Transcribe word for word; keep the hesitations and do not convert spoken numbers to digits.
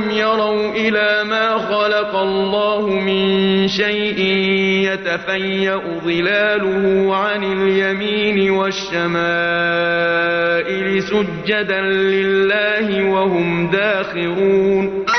أَوَلَمْ يَرَوْا إِلَىٰ مَا خَلَقَ اللَّهُ مِن شَيْءٍ يَتَفَيَّأُ ظِلَالُهُ عَنِ الْيَمِينِ وَالشَّمَائِلِ سُجَّدًا لِّلَّهِ وَهُمْ دَاخِرُونَ